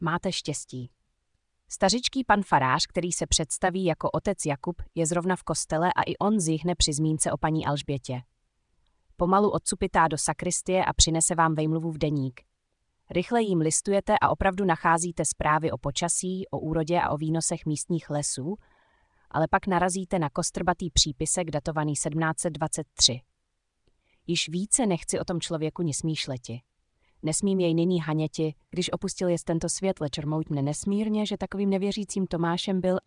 Máte štěstí. Stařičký pan farář, který se představí jako otec Jakub, je zrovna v kostele a i on zjihne při zmínce o paní Alžbětě. Pomalu odsupitá do sakristie a přinese vám vejmluvu v deník. Rychle jim listujete a opravdu nacházíte zprávy o počasí, o úrodě a o výnosech místních lesů, ale pak narazíte na kostrbatý přípisek datovaný 1723. Již více nechci o tom člověku nic smýšleti. Nesmím jej nyní haněti, když opustil jest tento svět, leč rmout mne nesmírně, že takovým nevěřícím Tomášem byl